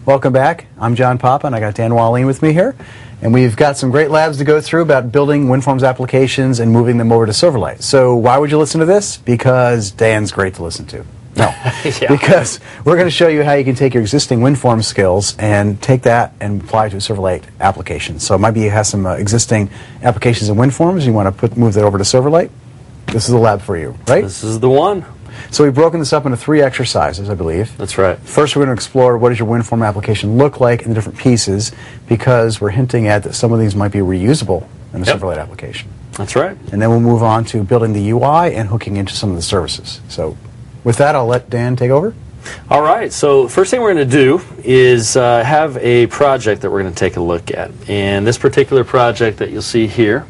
Welcome back. I'm John Papa, and I got Dan Walleen with me here. And we've got some great labs to go through about building WinForms applications and moving them over to Silverlight. So why would you listen to this? Because Dan's great to listen to. No, Yeah. Because we're going to show you how you can take your existing WinForms skills and take that and apply it to a Silverlight application. So maybe you have some existing applications in WinForms, you want to move that over to Silverlight. This is the lab for you, right? This is the one. So we've broken this up into 3 exercises, I believe. That's right. First, we're going to explore what does your WinForm application look like in the different pieces, because we're hinting at that some of these might be reusable in a Silverlight application. That's right. And then we'll move on to building the UI and hooking into some of the services. So with that, I'll let Dan take over. All right, so first thing we're going to do is have a project that we're going to take a look at. And this particular project that you'll see here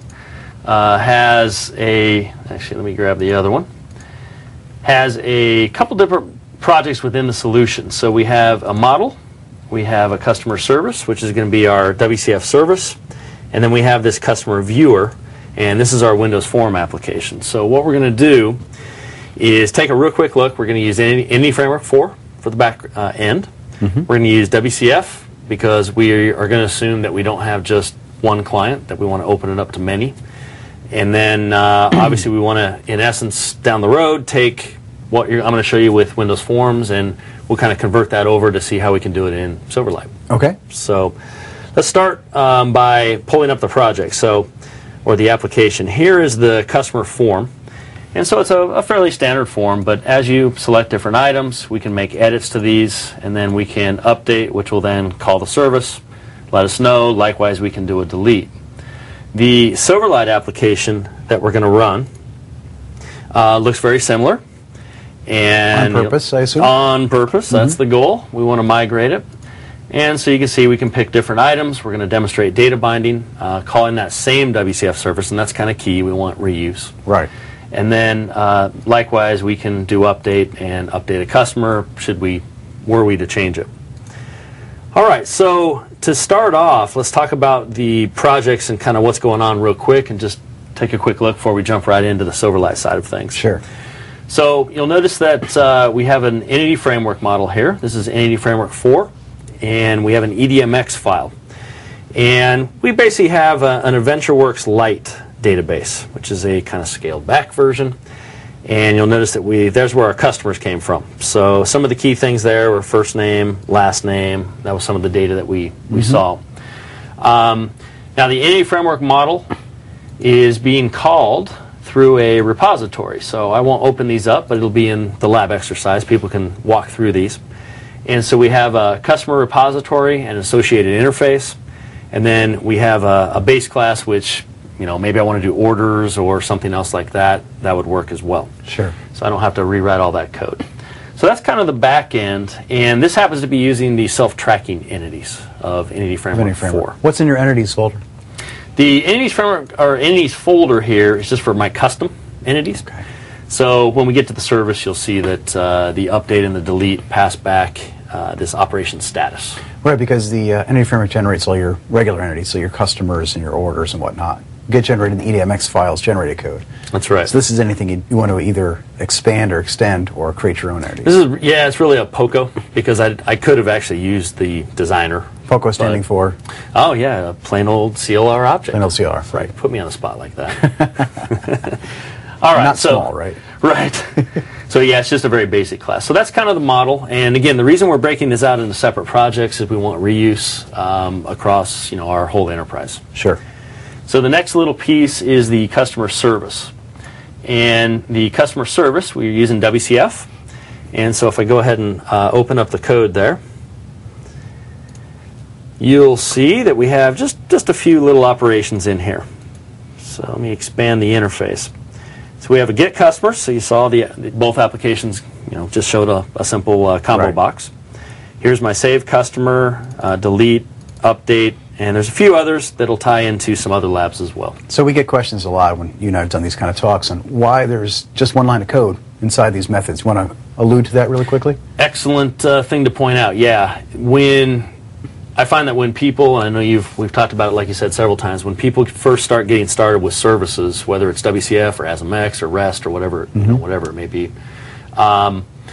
has a, actually let me grab the other one, has a couple different projects within the solution. So we have a model, we have a customer service, which is going to be our WCF service, and then we have this customer viewer, and this is our Windows Form application. So what we're going to do is take a real quick look. We're going to use Entity Framework 4 for the back end. We're going to use WCF because we are going to assume that we don't have just one client, that we want to open it up to many. And then obviously we want to, in essence, down the road, take what I'm going to show you with Windows Forms, and we'll kind of convert that over to see how we can do it in Silverlight. Okay. So let's start by pulling up the project, or the application. Here is the customer form. And so it's a fairly standard form, but as you select different items, we can make edits to these, and then we can update, which will then call the service, let us know. Likewise, we can do a delete. The Silverlight application that we're going to run looks very similar. And on purpose, I assume? On purpose, that's the goal. We want to migrate it. And so you can see we can pick different items. We're going to demonstrate data binding, calling that same WCF service, and that's kind of key. We want reuse. Right. And then likewise, we can do update and update a customer were we to change it. All right, so to start off, let's talk about the projects and kind of what's going on real quick, and just take a quick look before we jump right into the Silverlight side of things. Sure. So you'll notice that we have an Entity Framework model here. This is Entity Framework 4, and we have an EDMX file. And we basically have an AdventureWorks Lite database, which is a kind of scaled back version. And you'll notice that there's where our customers came from. So some of the key things there were first name, last name. That was some of the data that we saw. Now the Entity Framework model is being called through a repository. So I won't open these up, but it'll be in the lab exercise. People can walk through these. And so we have a customer repository and associated interface. And then we have a base class, which maybe I want to do orders or something else like that. That would work as well. Sure. So I don't have to rewrite all that code. So that's kind of the back end, and this happens to be using the self-tracking entities of Entity Framework 4. What's in your entities folder? The Entities Framework, or Entities folder here, is just for my custom entities. Okay. So when we get to the service, you'll see that the update and the delete pass back this operation status. Right, because the Entity Framework generates all your regular entities, so your customers and your orders and whatnot. Get generated in the EDMX files, generated code. That's right. So this is anything you want to either expand or extend or create your own entities. This is, it's really a POCO, because I could have actually used the designer. POCO standing for? Oh yeah, a plain old CLR object. Plain old CLR, right. Put me on the spot like that. All right. Not small, right? Right. So yeah, it's just a very basic class. So that's kind of the model. And again, the reason we're breaking this out into separate projects is we want reuse across our whole enterprise. Sure. So the next little piece is the customer service. And the customer service, we're using WCF. And so if I go ahead and open up the code there, you'll see that we have just a few little operations in here. So let me expand the interface. So we have a get customer. So you saw both applications, just showed a simple combo box. Here's my save customer, delete, update, and there's a few others that'll tie into some other labs as well. So we get questions a lot when you and I have done these kind of talks on why there's just one line of code inside these methods. You want to allude to that really quickly? Excellent thing to point out. Yeah, I find that when people, and I know we've talked about it like you said several times, when people first start getting started with services, whether it's WCF or ASMX or REST or whatever, whatever it may be,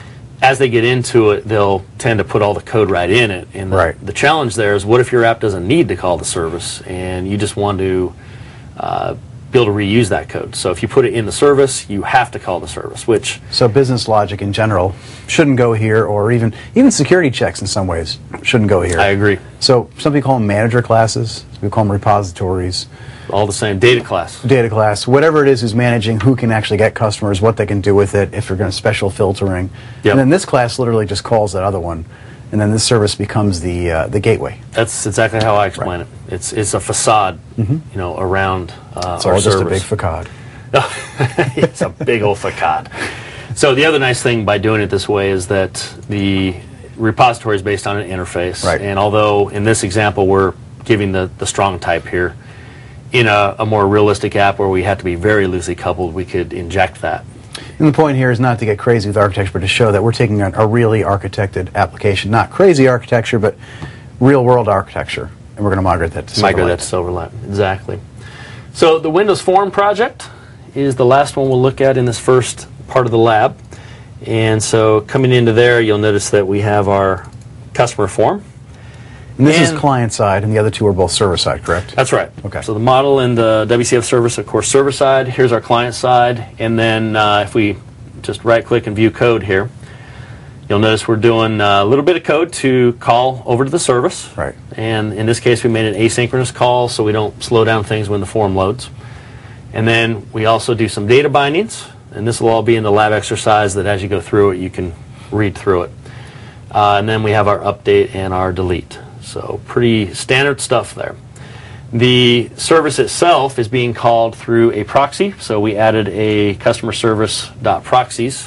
as they get into it, they'll tend to put all the code right in it. And the challenge there is, what if your app doesn't need to call the service and you just want to be able to reuse that code? So if you put it in the service, you have to call the service, which... So business logic in general shouldn't go here, or even security checks in some ways shouldn't go here. I agree. So some people call them manager classes, some people call them repositories. All the same. Data class. Data class. Whatever it is who's managing who can actually get customers, what they can do with it, if they're going to special filtering. Yep. And then this class literally just calls that other one, and then this service becomes the gateway. That's exactly how I explain it. It's a facade, you know, around It's our all just service. a big facade. It's a big old facade. So the other nice thing by doing it this way is that the repository is based on an interface. Right. And although in this example we're giving the strong type here, in a more realistic app where we had to be very loosely coupled, we could inject that. And the point here is not to get crazy with architecture, but to show that we're taking a really architected application. Not crazy architecture, but real-world architecture. And we're going to migrate that to Silverlight. Migrate that to Silverlight, exactly. So the Windows Form project is the last one we'll look at in this first part of the lab. And so coming into there, you'll notice that we have our customer form. And this is client-side, and the other two are both server-side, correct? That's right. Okay. So the model and the WCF service, of course, server-side. Here's our client-side. And then if we just right-click and view code here, you'll notice we're doing a little bit of code to call over to the service. Right. And in this case, we made an asynchronous call so we don't slow down things when the form loads. And then we also do some data bindings. And this will all be in the lab exercise that as you go through it, you can read through it. And then we have our update and our delete. So pretty standard stuff there. The service itself is being called through a proxy. So we added a customer service.proxies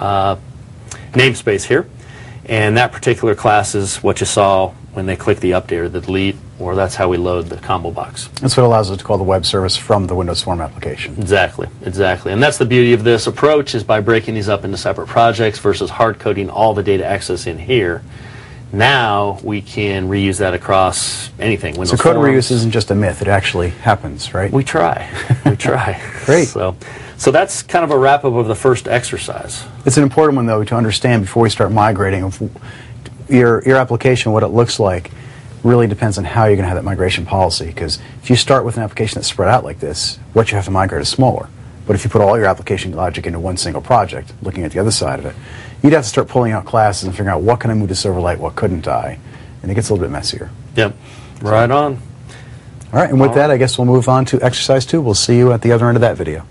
namespace here. And that particular class is what you saw when they click the update or the delete, or that's how we load the combo box. That's what allows us to call the web service from the Windows Form application. Exactly, exactly. And that's the beauty of this approach, is by breaking these up into separate projects versus hard coding all the data access in here. Now we can reuse that across anything. Windows So code Forms. reuse isn't just a myth, it actually happens, right? We try. We try. Great. So that's kind of a wrap-up of the first exercise. It's an important one, though, to understand before we start migrating. Of your application, what it looks like, really depends on how you're going to have that migration policy. Because if you start with an application that's spread out like this, what you have to migrate is smaller. But if you put all your application logic into one single project, looking at the other side of it, you'd have to start pulling out classes and figuring out what can I move to Silverlight, what couldn't I, and it gets a little bit messier. Yep. Right on. All right, and with that, I guess we'll move on to exercise 2. We'll see you at the other end of that video.